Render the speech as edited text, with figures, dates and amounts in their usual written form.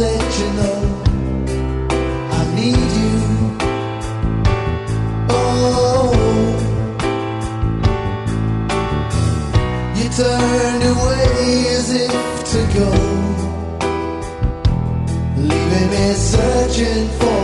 let you know I need you. Oh, you turned away as if to go, leaving me searching for